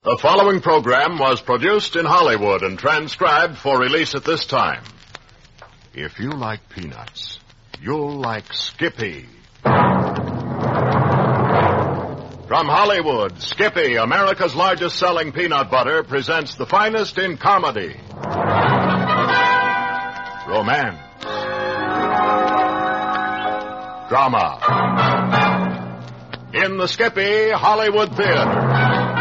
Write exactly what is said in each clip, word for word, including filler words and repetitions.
The following program was produced in Hollywood and transcribed for release at this time. If you like peanuts, you'll like Skippy. From Hollywood, Skippy, America's largest selling peanut butter, presents the finest in comedy. Romance. Drama. In the Skippy Hollywood Theater.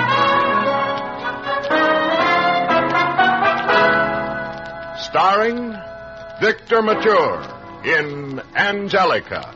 Starring Victor Mature in Angelica.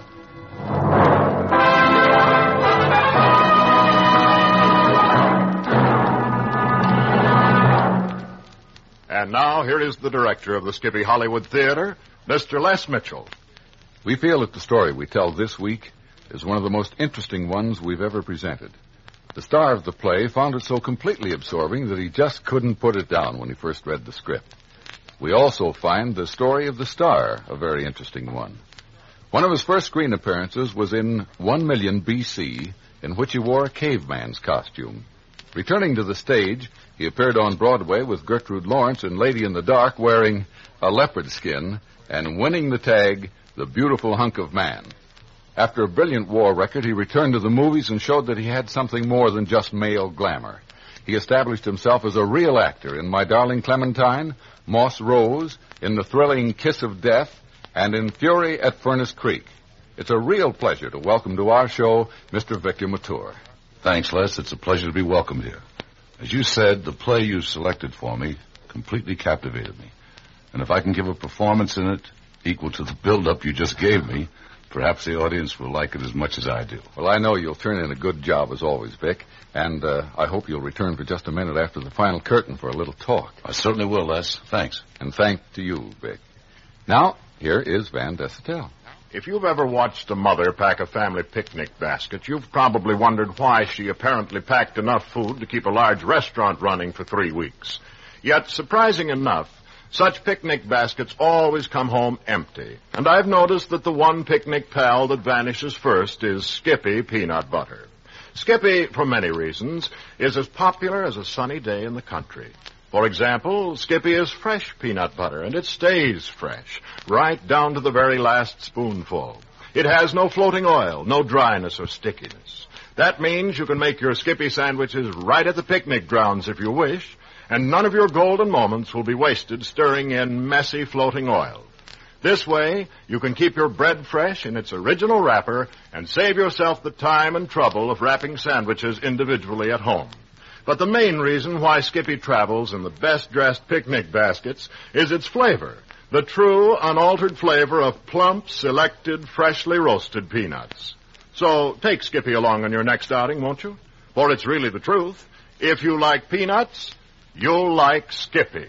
And now, here is the director of the Skippy Hollywood Theater, Mister Les Mitchell. We feel that the story we tell this week is one of the most interesting ones we've ever presented. The star of the play found it so completely absorbing that he just couldn't put it down when he first read the script. We also find the story of the star a very interesting one. One of his first screen appearances was in one million B C, in which he wore a caveman's costume. Returning to the stage, he appeared on Broadway with Gertrude Lawrence in Lady in the Dark, wearing a leopard skin and winning the tag, The Beautiful Hunk of Man. After a brilliant war record, he returned to the movies and showed that he had something more than just male glamour. He established himself as a real actor in My Darling Clementine, Moss Rose, in the thrilling Kiss of Death, and in Fury at Furnace Creek. It's a real pleasure to welcome to our show Mister Victor Mature. Thanks, Les. It's a pleasure to be welcomed here. As you said, the play you selected for me completely captivated me. And if I can give a performance in it equal to the build-up you just gave me, perhaps the audience will like it as much as I do. Well, I know you'll turn in a good job as always, Vic, and uh, I hope you'll return for just a minute after the final curtain for a little talk. I certainly will, Les. Thanks. And thanks to you, Vic. Now, here is Van Dessetel. If you've ever watched a mother pack a family picnic basket, you've probably wondered why she apparently packed enough food to keep a large restaurant running for three weeks. Yet, surprising enough, such picnic baskets always come home empty. And I've noticed that the one picnic pal that vanishes first is Skippy Peanut Butter. Skippy, for many reasons, is as popular as a sunny day in the country. For example, Skippy is fresh peanut butter, and it stays fresh, right down to the very last spoonful. It has no floating oil, no dryness or stickiness. That means you can make your Skippy sandwiches right at the picnic grounds if you wish, and none of your golden moments will be wasted stirring in messy floating oil. This way, you can keep your bread fresh in its original wrapper and save yourself the time and trouble of wrapping sandwiches individually at home. But the main reason why Skippy travels in the best-dressed picnic baskets is its flavor, the true, unaltered flavor of plump, selected, freshly roasted peanuts. So take Skippy along on your next outing, won't you? For it's really the truth. If you like peanuts, you'll like Skippy.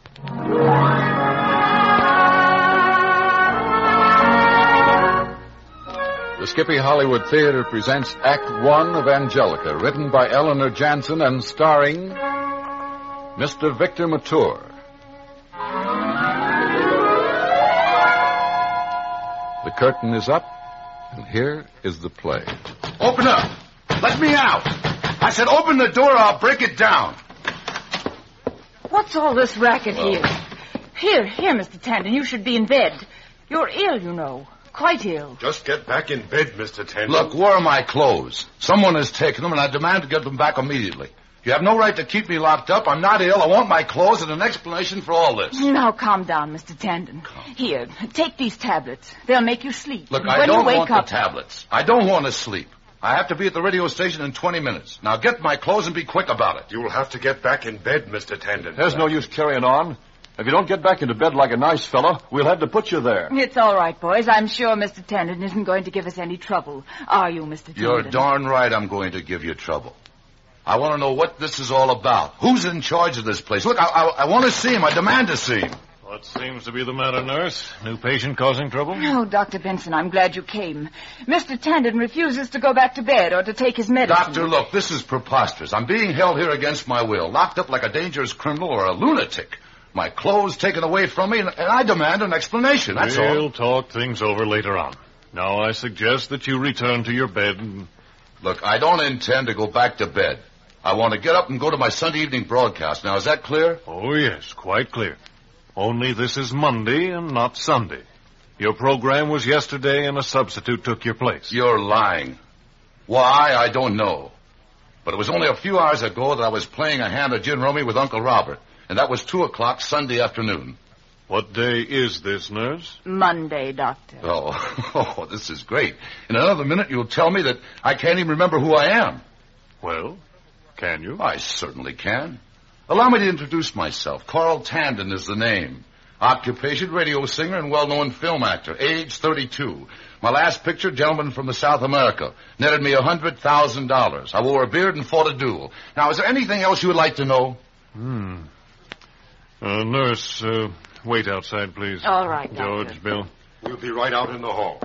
The Skippy Hollywood Theater presents Act One of Angelica, written by Eleanor Jansen and starring Mister Victor Mature. The curtain is up, and here is the play. Open up! Let me out! I said open the door or I'll break it down. What's all this racket well, here? Here, here, Mister Tandon, you should be in bed. You're ill, you know. Quite ill. Just get back in bed, Mister Tandon. Look, where are my clothes? Someone has taken them, and I demand to get them back immediately. You have no right to keep me locked up. I'm not ill. I want my clothes and an explanation for all this. Now, calm down, Mister Tandon. Calm. Here, take these tablets. They'll make you sleep. Look, and I when don't you wake want up... the tablets. I don't want to sleep. I have to be at the radio station in twenty minutes. Now, get my clothes and be quick about it. You will have to get back in bed, Mister Tandon. There's no use carrying on. If you don't get back into bed like a nice fellow, we'll have to put you there. It's all right, boys. I'm sure Mister Tandon isn't going to give us any trouble. Are you, Mister Tandon? You're darn right I'm going to give you trouble. I want to know what this is all about. Who's in charge of this place? Look, I, I, I want to see him. I demand to see him. What seems to be the matter, nurse? New patient causing trouble? Oh, Doctor Benson, I'm glad you came. Mister Tandon refuses to go back to bed or to take his medicine. Doctor, look, this is preposterous. I'm being held here against my will, locked up like a dangerous criminal or a lunatic. My clothes taken away from me, and, and I demand an explanation, that's we'll all. We'll talk things over later on. Now, I suggest that you return to your bed and... Look, I don't intend to go back to bed. I want to get up and go to my Sunday evening broadcast. Now, is that clear? Oh, yes, quite clear. Only this is Monday and not Sunday. Your program was yesterday and a substitute took your place. You're lying. Why, I don't know. But it was only a few hours ago that I was playing a hand of gin rummy with Uncle Robert. And that was two o'clock Sunday afternoon. What day is this, nurse? Monday, Doctor. Oh, oh, this is great. In another minute, you'll tell me that I can't even remember who I am. Well, can you? I certainly can. Allow me to introduce myself. Carl Tandon is the name. Occupation, radio singer and well-known film actor. Age, thirty-two. My last picture, Gentleman from the South America. Netted me one hundred thousand dollars. I wore a beard and fought a duel. Now, is there anything else you would like to know? Hmm. Uh, nurse, uh, wait outside, please. All right, George, Doctor. Bill. We'll be right out in the hall.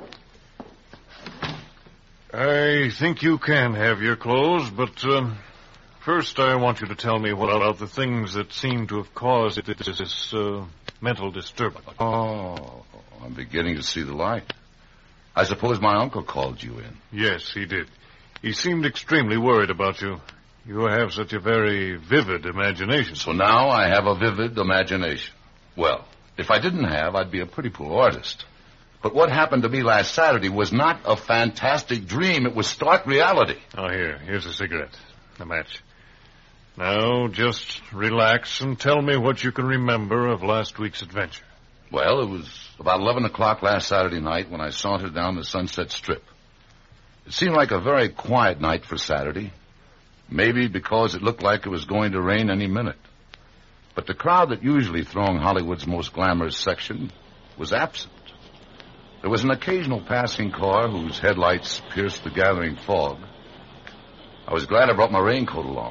I think you can have your clothes, but um, first I want you to tell me what about the things that seem to have caused this, this uh, mental disturbance. Oh, I'm beginning to see the light. I suppose my uncle called you in. Yes, he did. He seemed extremely worried about you. You have such a very vivid imagination. So now I have a vivid imagination. Well, if I didn't have, I'd be a pretty poor artist. But what happened to me last Saturday was not a fantastic dream. It was stark reality. Oh, here. Here's a cigarette. A match. Now, just relax and tell me what you can remember of last week's adventure. Well, it was about eleven o'clock last Saturday night when I sauntered down the Sunset Strip. It seemed like a very quiet night for Saturday. Maybe because it looked like it was going to rain any minute. But the crowd that usually thronged Hollywood's most glamorous section was absent. There was an occasional passing car whose headlights pierced the gathering fog. I was glad I brought my raincoat along.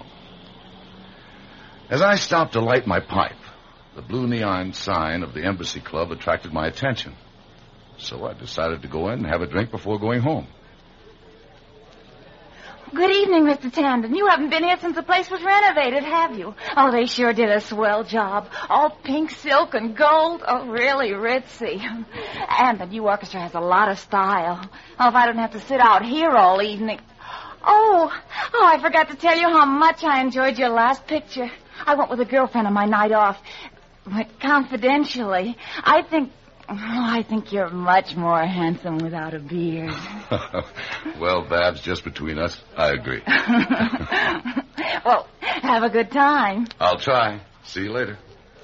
As I stopped to light my pipe, the blue neon sign of the Embassy Club attracted my attention. So I decided to go in and have a drink before going home. Good evening, Mister Tandon. You haven't been here since the place was renovated, have you? Oh, they sure did a swell job. All pink silk and gold. Oh, really ritzy. And the new orchestra has a lot of style. Oh, if I don't have to sit out here all evening. Oh, oh, I forgot to tell you how much I enjoyed your last picture. I went with a girlfriend on my night off. But confidentially, I think... Oh, I think you're much more handsome without a beard. Well, Babs, just between us, I agree. Well, have a good time. I'll try. See you later.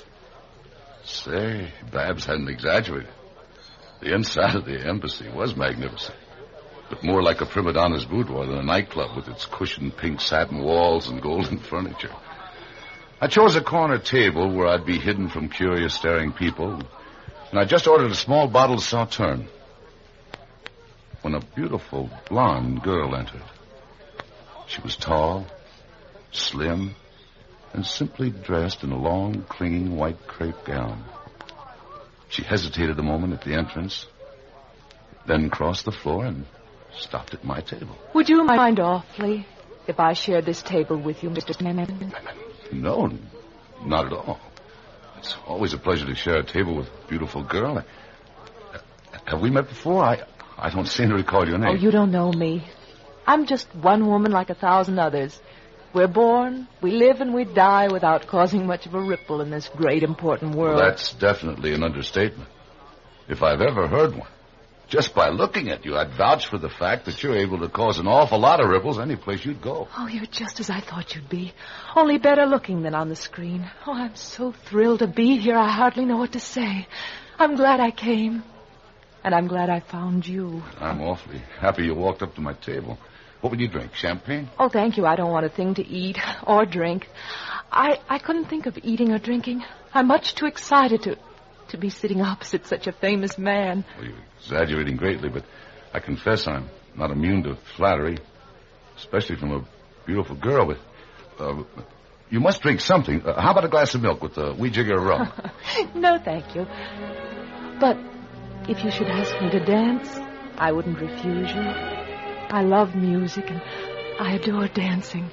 Say, Babs hadn't exaggerated. The inside of the embassy was magnificent, but more like a prima donna's boudoir than a nightclub with its cushioned pink satin walls and golden furniture. I chose a corner table where I'd be hidden from curious staring people, and I just ordered a small bottle of Sauterne when a beautiful blonde girl entered. She was tall, slim, and simply dressed in a long, clinging white crepe gown. She hesitated a moment at the entrance, then crossed the floor and stopped at my table. Would you mind awfully if I shared this table with you, Mister Tandon? No, not at all. It's always a pleasure to share a table with a beautiful girl. Have we met before? I I don't seem to recall your name. Oh, you don't know me. I'm just one woman like a thousand others. We're born, we live, and we die without causing much of a ripple in this great, important world. Well, that's definitely an understatement, if I've ever heard one. Just by looking at you, I'd vouch for the fact that you're able to cause an awful lot of ripples any place you'd go. Oh, you're just as I thought you'd be. Only better looking than on the screen. Oh, I'm so thrilled to be here, I hardly know what to say. I'm glad I came. And I'm glad I found you. I'm awfully happy you walked up to my table. What would you drink, champagne? Oh, thank you. I don't want a thing to eat or drink. I, I couldn't think of eating or drinking. I'm much too excited to... to be sitting opposite such a famous man. Well, you're exaggerating greatly, but I confess I'm not immune to flattery, especially from a beautiful girl. But uh, you must drink something. Uh, how about a glass of milk with a wee jigger of rum? No, thank you. But if you should ask me to dance, I wouldn't refuse you. I love music and I adore dancing.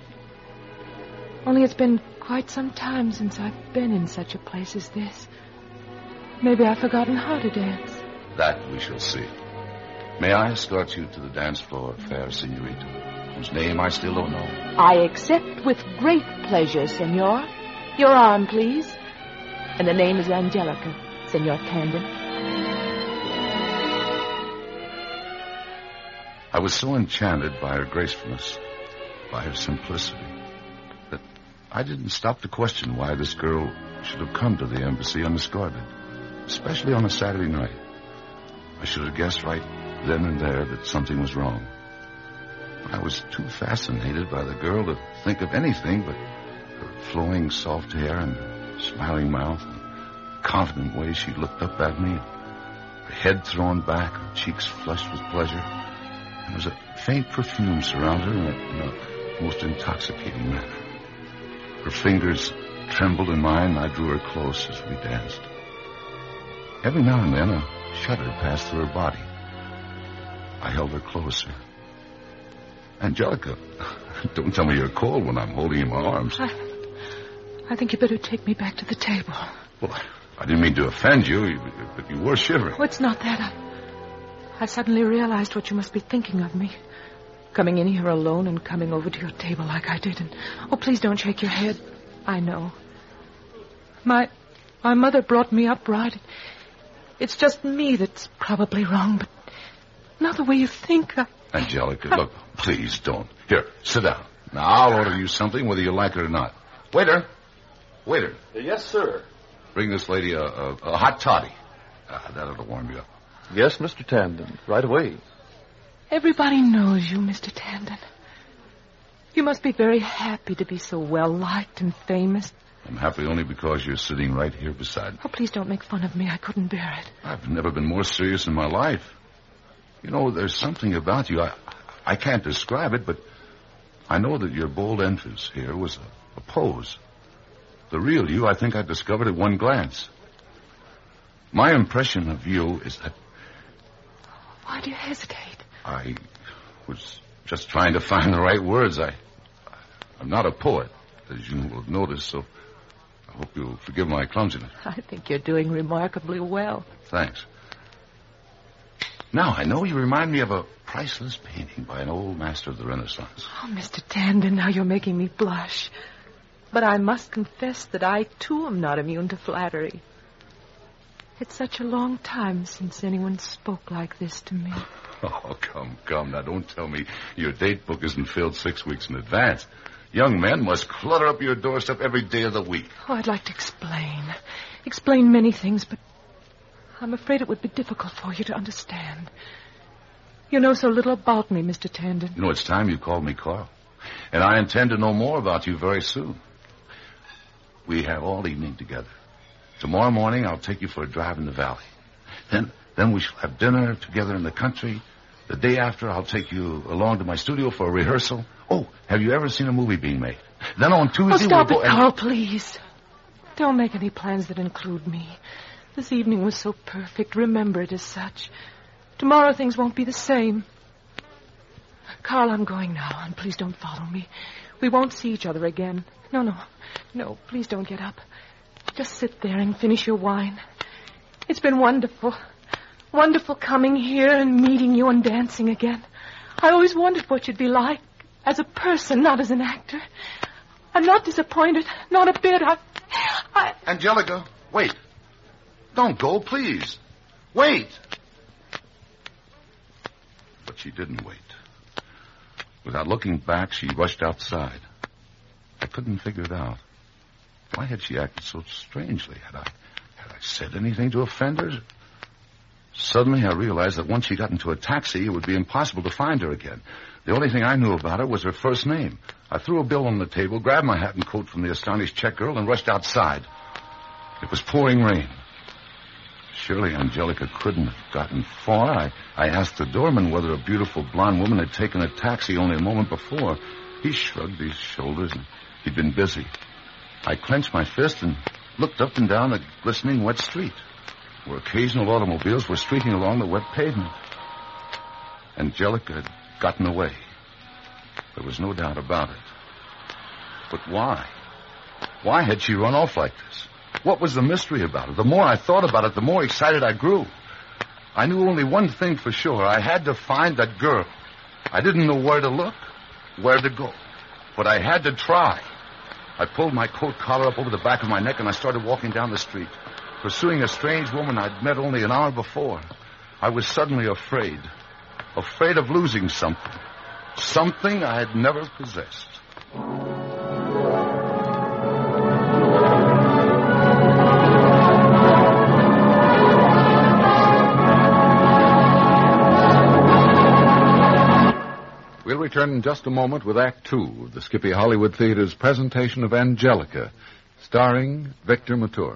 Only it's been quite some time since I've been in such a place as this. Maybe I've forgotten how to dance. That we shall see. May I escort you to the dance floor, fair senorita? whose name I still don't know. I accept with great pleasure, senor. Your arm, please. And the name is Angelica, Senor Tandon. I was so enchanted by her gracefulness, by her simplicity, that I didn't stop to question why this girl should have come to the embassy unescorted, especially on a Saturday night. I should have guessed right then and there that something was wrong. But I was too fascinated by the girl to think of anything but her flowing soft hair and smiling mouth, and the confident way she looked up at me, her head thrown back, her cheeks flushed with pleasure. There was a faint perfume surrounded her in a, in a most intoxicating manner. Her fingers trembled in mine, and I drew her close as we danced. Every now and then, a shudder passed through her body. I held her closer. Angelica, don't tell me you're cold when I'm holding you in my arms. I, I think you better take me back to the table. Well, I didn't mean to offend you, but you were shivering. Oh, it's not that. I, I suddenly realized what you must be thinking of me. Coming in here alone and coming over to your table like I did. And oh, please don't shake your head. I know. My, my mother brought me up right. It's just me that's probably wrong, but not the way you think. I... Angelica, look, please don't. Here, sit down. Now, I'll order you something whether you like it or not. Waiter. Waiter. Yes, sir. Bring this lady a, a, a hot toddy. Ah, that'll warm you up. Yes, Mister Tandon. Right away. Everybody knows you, Mister Tandon. You must be very happy to be so well-liked and famous. I'm happy only because you're sitting right here beside me. Oh, please don't make fun of me. I couldn't bear it. I've never been more serious in my life. You know, there's something about you. I, I can't describe it, but I know that your bold entrance here was a, a pose. The real you, I think I discovered at one glance. My impression of you is that... Why do you hesitate? I was just trying to find the right words. I, I'm not a poet, as you will have noticed, so I hope you'll forgive my clumsiness. I think you're doing remarkably well. Thanks. Now, I know you remind me of a priceless painting by an old master of the Renaissance. Oh, Mister Tandon, now you're making me blush. But I must confess that I, too, am not immune to flattery. It's such a long time since anyone spoke like this to me. Oh, come, come. Now, don't tell me your date book isn't filled six weeks in advance. Young men must clutter up your doorstep every day of the week. Oh, I'd like to explain. Explain many things, but I'm afraid it would be difficult for you to understand. You know so little about me, Mister Tandon. You know, it's time you called me Carl. And I intend to know more about you very soon. We have all evening together. Tomorrow morning, I'll take you for a drive in the valley. Then, then we shall have dinner together in the country. The day after, I'll take you along to my studio for a rehearsal. Oh, have you ever seen a movie being made? Then on Tuesday, oh, stop we'll it, go... Carl, please. Don't make any plans that include me. This evening was so perfect. Remember it as such. Tomorrow things won't be the same. Carl, I'm going now, and please don't follow me. We won't see each other again. No, no. No, please don't get up. Just sit there and finish your wine. It's been wonderful. Wonderful coming here and meeting you and dancing again. I always wondered what you'd be like as a person, not as an actor. I'm not disappointed, not a bit. I... I... Angelica, wait. Don't go, please. Wait. But she didn't wait. Without looking back, she rushed outside. I couldn't figure it out. Why had she acted so strangely? Had I, had I said anything to offend her? Suddenly, I realized that once she got into a taxi, it would be impossible to find her again. The only thing I knew about her was her first name. I threw a bill on the table, grabbed my hat and coat from the astonished check girl, and rushed outside. It was pouring rain. Surely Angelica couldn't have gotten far. I, I asked the doorman whether a beautiful blonde woman had taken a taxi only a moment before. He shrugged his shoulders, and he'd been busy. I clenched my fist and looked up and down the glistening wet street, where occasional automobiles were streaking along the wet pavement. Angelica had gotten away. There was no doubt about it. But why? Why had she run off like this? What was the mystery about it? The more I thought about it, the more excited I grew. I knew only one thing for sure. I had to find that girl. I didn't know where to look. where to go. But I had to try. I pulled my coat collar up over the back of my neck and I started walking down the street, pursuing a strange woman I'd met only an hour before. I was suddenly afraid. Afraid of losing something. Something I had never possessed. We'll return in just a moment with Act Two of the Skippy Hollywood Theater's presentation of Angelica, starring Victor Mature.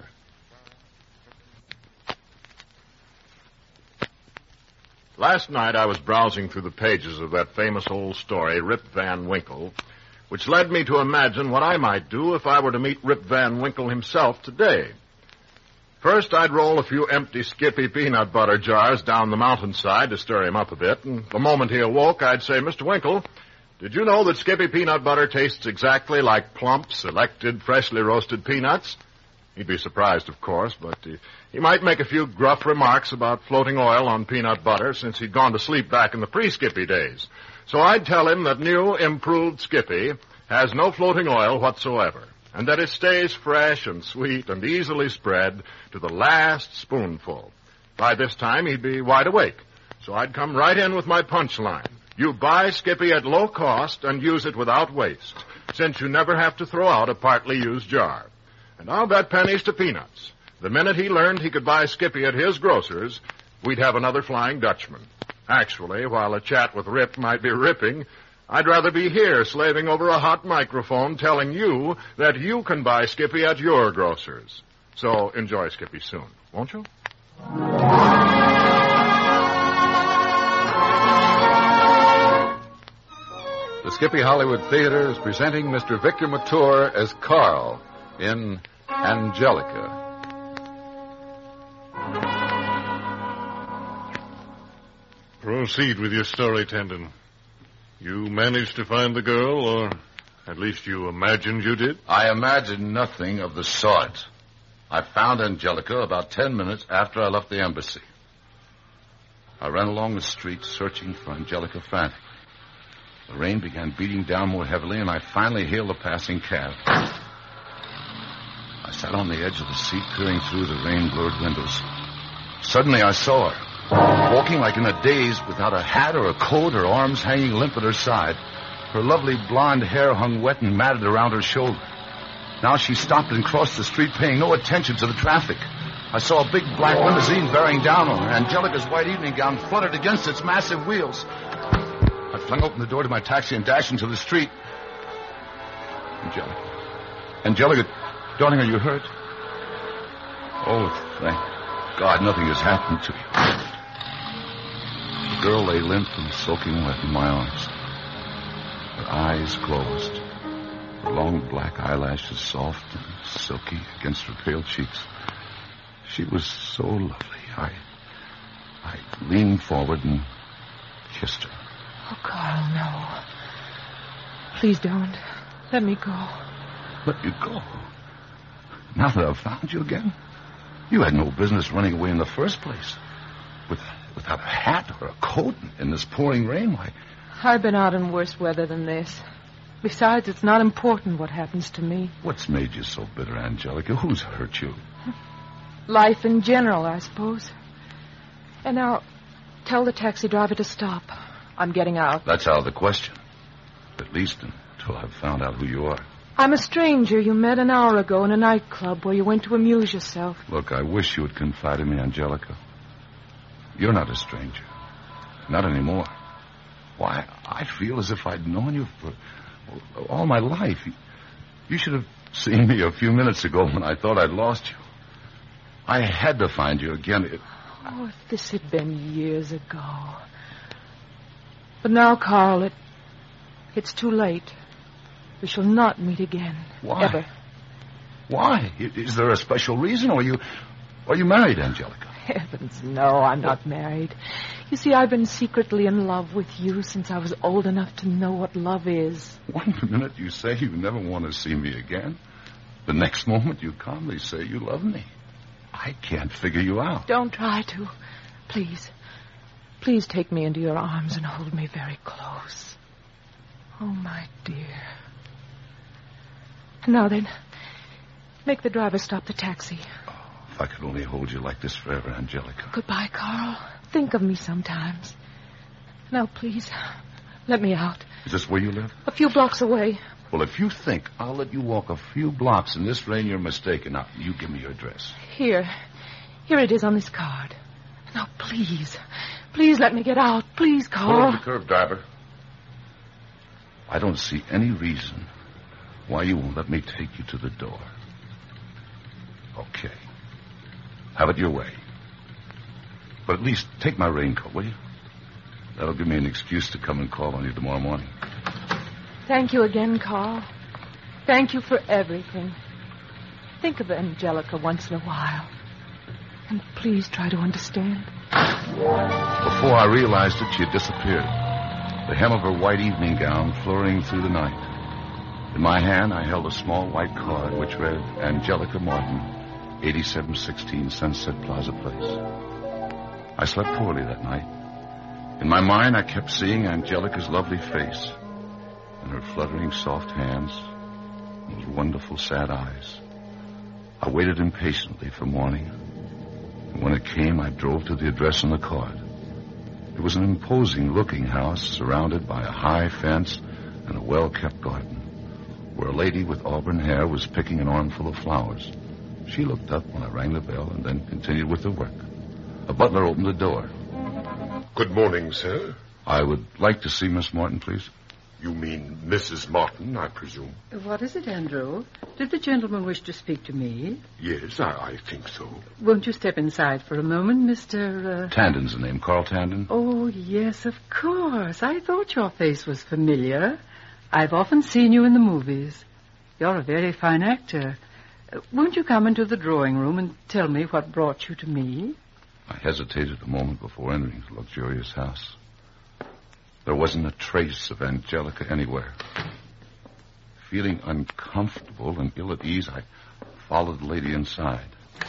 Last night I was browsing through the pages of that famous old story, Rip Van Winkle, which led me to imagine what I might do if I were to meet Rip Van Winkle himself today. First, I'd roll a few empty Skippy peanut butter jars down the mountainside to stir him up a bit, and the moment he awoke, I'd say, Mister Winkle, did you know that Skippy peanut butter tastes exactly like plump, selected, freshly roasted peanuts? He'd be surprised, of course, but he, he might make a few gruff remarks about floating oil on peanut butter since he'd gone to sleep back in the pre-Skippy days. So I'd tell him that new, improved Skippy has no floating oil whatsoever, and that it stays fresh and sweet and easily spread to the last spoonful. By this time, he'd be wide awake, so I'd come right in with my punchline. You buy Skippy at low cost and use it without waste, since you never have to throw out a partly used jar. And I'll bet pennies to peanuts. The minute he learned he could buy Skippy at his grocer's, we'd have another Flying Dutchman. Actually, while a chat with Rip might be ripping, I'd rather be here slaving over a hot microphone telling you that you can buy Skippy at your grocer's. So enjoy Skippy soon, won't you? The Skippy Hollywood Theater is presenting Mister Victor Mature as Carl in Angelica. Proceed with your story, Tandon. You managed to find the girl, or at least you imagined you did? I imagined nothing of the sort. I found Angelica about ten minutes after I left the embassy. I ran along the street searching for Angelica frantically. The rain began beating down more heavily, and I finally hailed a passing cab. I sat on the edge of the seat, peering through the rain-blurred windows. Suddenly I saw her, walking like in a daze, without a hat or a coat, her arms hanging limp at her side. Her lovely blonde hair hung wet and matted around her shoulder. Now she stopped and crossed the street, paying no attention to the traffic. I saw a big black limousine bearing down on her. Angelica's white evening gown fluttered against its massive wheels. I flung open the door to my taxi and dashed into the street. Angelica. Angelica, darling, are you hurt? Oh, thank God nothing has happened to you. The girl lay limp and soaking wet in my arms. Her eyes closed. Her long black eyelashes soft and silky against her pale cheeks. She was so lovely. I, I leaned forward and kissed her. Oh, Carl, no. Please don't. Let me go. Let you go? Now that I've found you again? You had no business running away in the first place. With, without a hat or a coat in this pouring rain, why? I've been out in worse weather than this. Besides, it's not important what happens to me. What's made you so bitter, Angelica? Who's hurt you? Life in general, I suppose. And now, tell the taxi driver to stop. I'm getting out. That's out of the question. At least until I've found out who you are. I'm a stranger you met an hour ago in a nightclub where you went to amuse yourself. Look, I wish you would confide in me, Angelica. You're not a stranger. Not anymore. Why, I feel as if I'd known you for all my life. You, you should have seen me a few minutes ago when I thought I'd lost you. I had to find you again. It... Oh, if this had been years ago. But now, Carl, it, it's too late. We shall not meet again. Why? Ever. Why? Is there a special reason? Or are you, are you married, Angelica? Heavens, no, I'm not married. You see, I've been secretly in love with you since I was old enough to know what love is. One minute you say you never want to see me again. The next moment you calmly say you love me. I can't figure you out. Don't try to. Please. Please take me into your arms and hold me very close. Oh, my dear. Now then, make the driver stop the taxi. Oh, if I could only hold you like this forever, Angelica. Goodbye, Carl. Think of me sometimes. Now, please, let me out. Is this where you live? A few blocks away. Well, if you think I'll let you walk a few blocks in this rain, you're mistaken. Now, you give me your address. Here. Here it is on this card. Now, please. Please let me get out. Please, Pull Carl. over the curb, driver. I don't see any reason why you won't let me take you to the door. Okay. Have it your way. But at least take my raincoat, will you? That'll give me an excuse to come and call on you tomorrow morning. Thank you again, Carl. Thank you for everything. Think of Angelica once in a while. And please try to understand. Before I realized it, she had disappeared. The hem of her white evening gown flurrying through the night. In my hand, I held a small white card which read, Angelica Martin, eighty-seven sixteen Sunset Plaza Place. I slept poorly that night. In my mind, I kept seeing Angelica's lovely face and her fluttering soft hands and those wonderful sad eyes. I waited impatiently for morning. And when it came, I drove to the address on the card. It was an imposing-looking house surrounded by a high fence and a well-kept garden, where a lady with auburn hair was picking an armful of flowers. She looked up when I rang the bell and then continued with her work. A butler opened the door. Good morning, sir. I would like to see Miss Martin, please. You mean Missus Martin, I presume? What is it, Andrew? Did the gentleman wish to speak to me? Yes, I, I think so. Won't you step inside for a moment, Mister Uh... Tandon's the name, Carl Tandon. Oh, yes, of course. I thought your face was familiar. I've often seen you in the movies. You're a very fine actor. Uh, won't you come into the drawing room and tell me what brought you to me? I hesitated a moment before entering the luxurious house. There wasn't a trace of Angelica anywhere. Feeling uncomfortable and ill at ease, I followed the lady inside.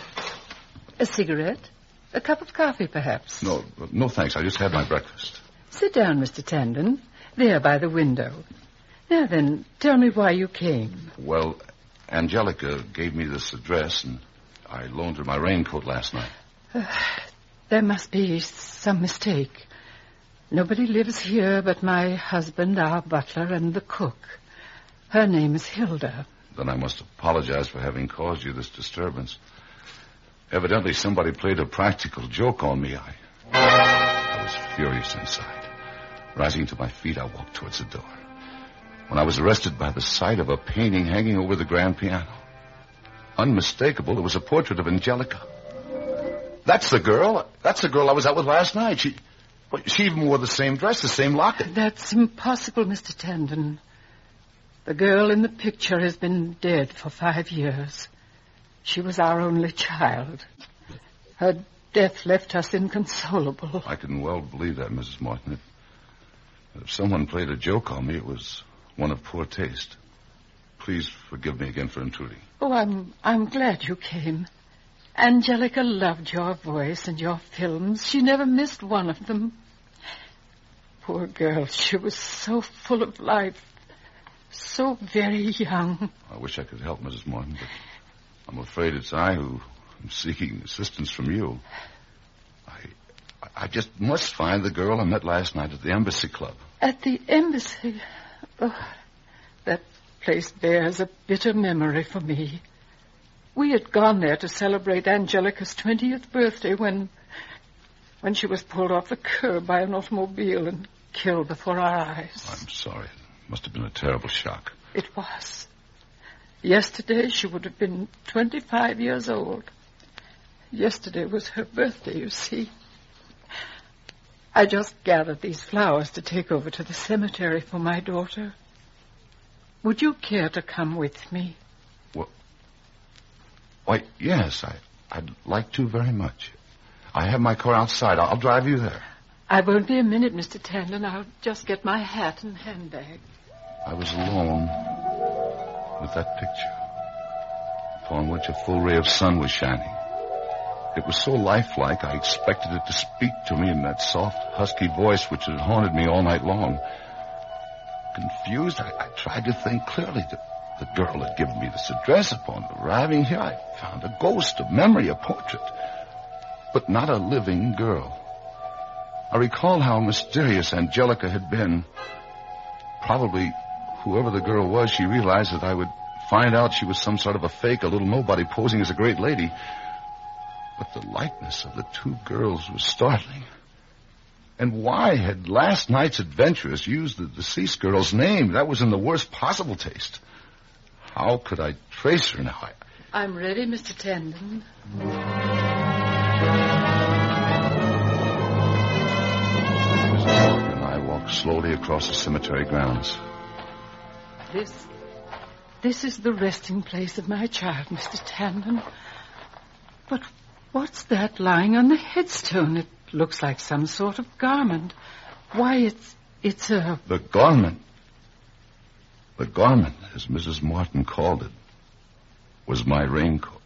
A cigarette? A cup of coffee, perhaps? No, no thanks. I just had my breakfast. Sit down, Mister Tandon. There by the window. Now then, tell me why you came. Well, Angelica gave me this address, and I loaned her my raincoat last night. Uh, there must be some mistake. Nobody lives here but my husband, our butler, and the cook. Her name is Hilda. Then I must apologize for having caused you this disturbance. Evidently somebody played a practical joke on me. I, I was furious inside. Rising to my feet, I walked towards the door. When I was arrested by the sight of a painting hanging over the grand piano. Unmistakable, it was a portrait of Angelica. That's the girl. That's the girl I was out with last night. She... Well, she even wore the same dress, the same locket. That's impossible, Mister Tandon. The girl in the picture has been dead for five years. She was our only child. Her death left us inconsolable. I can well believe that, Missus Martin. If, if someone played a joke on me, it was one of poor taste. Please forgive me again for intruding. Oh, I'm, I'm glad you came. Angelica loved your voice and your films. She never missed one of them. Poor girl, she was so full of life, so very young. I wish I could help, Missus Martin, but I'm afraid it's I who am seeking assistance from you. I, I just must find the girl I met last night at the Embassy Club. At the Embassy? Oh, that place bears a bitter memory for me. We had gone there to celebrate Angelica's twentieth birthday when... when she was pulled off the curb by an automobile and killed before our eyes. I'm sorry. It must have been a terrible shock. It was. Yesterday she would have been twenty-five years old. Yesterday was her birthday, you see. I just gathered these flowers to take over to the cemetery for my daughter. Would you care to come with me? Well, why, yes, I, I'd like to very much. I have my car outside. I'll drive you there. I won't be a minute, Mister Tandon. I'll just get my hat and handbag. I was alone with that picture, upon which a full ray of sun was shining. It was so lifelike, I expected it to speak to me in that soft, husky voice which had haunted me all night long. confused. I, I tried to think clearly. The, the girl had given me this address. Upon arriving here, I found a ghost, a memory, a portrait, but not a living girl. I recalled how mysterious Angelica had been. Probably, whoever the girl was, she realized that I would find out she was some sort of a fake, a little nobody posing as a great lady. But the likeness of the two girls was startling. And why had last night's adventuress used the deceased girl's name? That was in the worst possible taste. How could I trace her now? I... I'm ready, Mister Tandon. And I walked slowly across the cemetery grounds. This, this is the resting place of my child, Mister Tandon. But what's that lying on the headstone? It looks like some sort of garment. Why, it's, it's a... The garment. The garment, as Missus Martin called it, was my raincoat.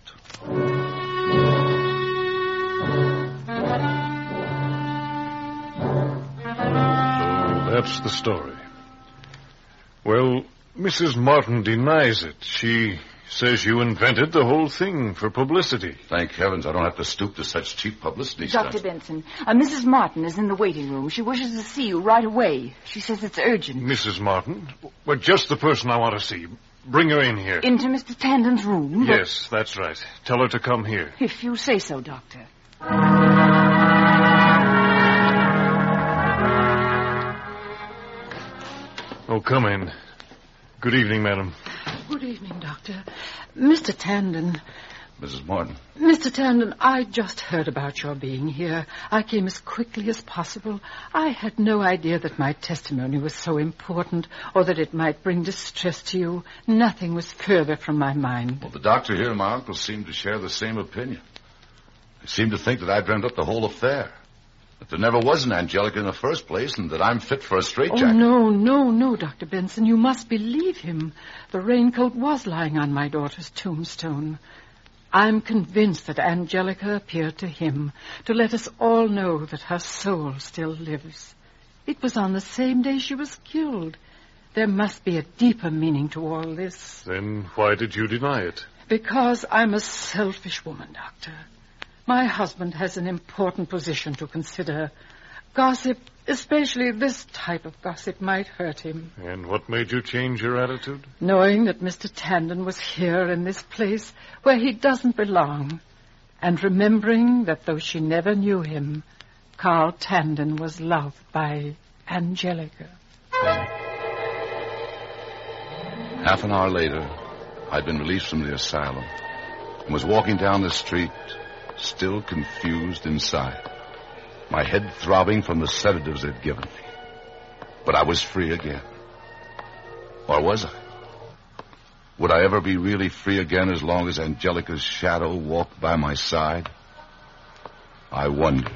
So that's the story. Well, Missus Martin denies it. She says you invented the whole thing for publicity. Thank heavens I don't have to stoop to such cheap publicity Doctor stuff. Benson, uh, Missus Martin is in the waiting room. She wishes to see you right away. She says it's urgent. Missus Martin? Well, just the person I want to see. Bring her in here. Into Mister Tandon's room? Yes, that's right. Tell her to come here. If you say so, Doctor. Oh, come in. Good evening, madam. Good evening, Doctor. Mister Tandon. Missus Martin. Mister Tandon, I just heard about your being here. I came as quickly as possible. I had no idea that my testimony was so important or that it might bring distress to you. Nothing was further from my mind. Well, the doctor here and my uncle seemed to share the same opinion. They seemed to think that I dreamt up the whole affair. That there never was an Angelica in the first place and that I'm fit for a straitjacket. Oh, no, no, no, Doctor Benson. You must believe him. The raincoat was lying on my daughter's tombstone. I'm convinced that Angelica appeared to him to let us all know that her soul still lives. It was on the same day she was killed. There must be a deeper meaning to all this. Then why did you deny it? Because I'm a selfish woman, Doctor. My husband has an important position to consider. Gossip, especially this type of gossip, might hurt him. And what made you change your attitude? Knowing that Mister Tandon was here in this place where he doesn't belong. And remembering that though she never knew him, Carl Tandon was loved by Angelica. Half an hour later, I'd been released from the asylum and was walking down the street, still confused inside, my head throbbing from the sedatives they'd given me. But I was free again. Or was I? Would I ever be really free again as long as Angelica's shadow walked by my side? I wondered.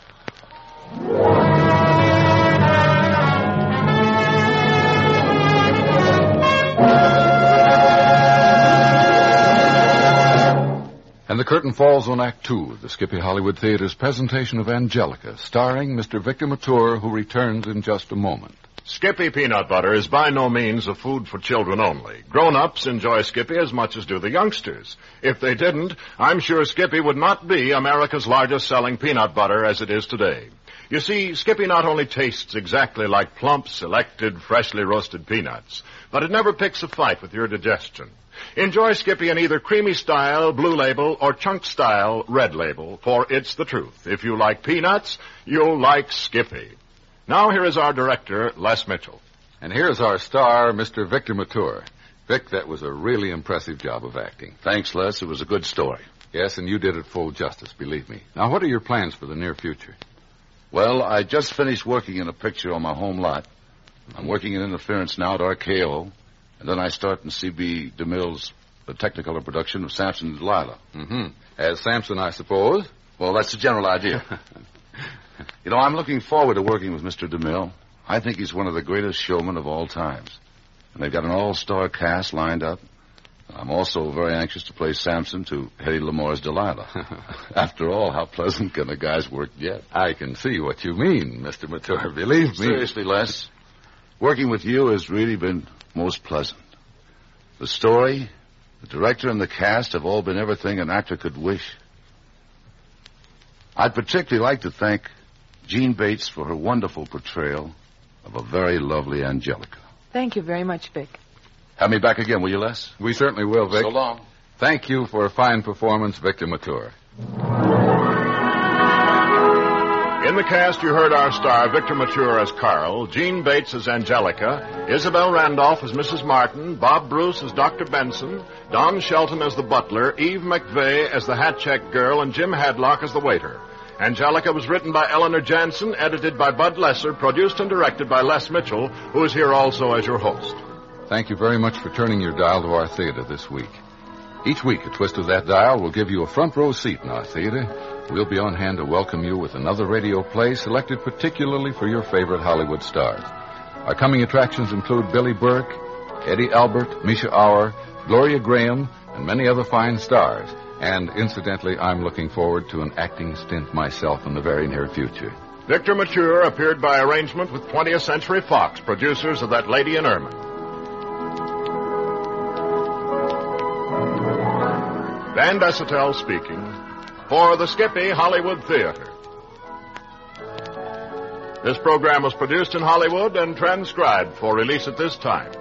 And the curtain falls on Act Two of the Skippy Hollywood Theater's presentation of Angelica, starring Mister Victor Mature, who returns in just a moment. Skippy peanut butter is by no means a food for children only. Grown-ups enjoy Skippy as much as do the youngsters. If they didn't, I'm sure Skippy would not be America's largest-selling peanut butter as it is today. You see, Skippy not only tastes exactly like plump, selected, freshly roasted peanuts, but it never picks a fight with your digestion. Enjoy Skippy in either creamy style, blue label, or chunk style, red label, for it's the truth. If you like peanuts, you'll like Skippy. Now here is our director, Les Mitchell. And here's our star, Mister Victor Mature. Vic, that was a really impressive job of acting. Thanks, Les. It was a good story. Yes, and you did it full justice, believe me. Now, what are your plans for the near future? Well, I just finished working in a picture on my home lot. I'm working in interference now at R K O. And then I start in C B DeMille's the Technicolor production of Samson and Delilah. Mm-hmm. As Samson, I suppose? Well, that's the general idea. You know, I'm looking forward to working with Mister DeMille. I think he's one of the greatest showmen of all times. And they've got an all-star cast lined up. I'm also very anxious to play Samson to Hedy Lamar's Delilah. After all, how pleasant can a guy's work get? I can see what you mean, Mister Mature. Believe me. Seriously, Les, Working with you has really been most pleasant. The story, the director, and the cast have all been everything an actor could wish. I'd particularly like to thank Jean Bates for her wonderful portrayal of a very lovely Angelica. Thank you very much, Vic. Have me back again, will you, Les? We certainly will, Vic. So long. Thank you for a fine performance, Victor Mature. In the cast, you heard our star, Victor Mature, as Carl, Jean Bates as Angelica, Isabel Randolph as Missus Martin, Bob Bruce as Doctor Benson, Don Shelton as the butler, Eve McVeigh as the hat-check girl, and Jim Hadlock as the waiter. Angelica was written by Eleanor Jansen, edited by Bud Lesser, produced and directed by Les Mitchell, who is here also as your host. Thank you very much for turning your dial to our theater this week. Each week, a twist of that dial will give you a front row seat in our theater. We'll be on hand to welcome you with another radio play selected particularly for your favorite Hollywood stars. Our coming attractions include Billy Burke, Eddie Albert, Misha Auer, Gloria Graham, and many other fine stars. And incidentally, I'm looking forward to an acting stint myself in the very near future. Victor Mature appeared by arrangement with twentieth Century Fox, producers of That Lady in Ermine. Van Dessetel speaking for the Skippy Hollywood Theater. This program was produced in Hollywood and transcribed for release at this time.